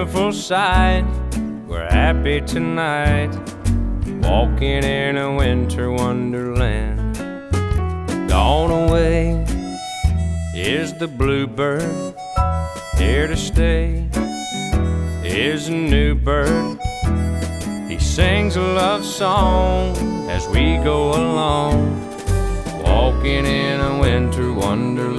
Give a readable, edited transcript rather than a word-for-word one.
beautiful sight. We're happy tonight, walking in a winter wonderland. Gone away is the bluebird, here to stay is a new bird. He sings a love song as we go along, walking in a winter wonderland.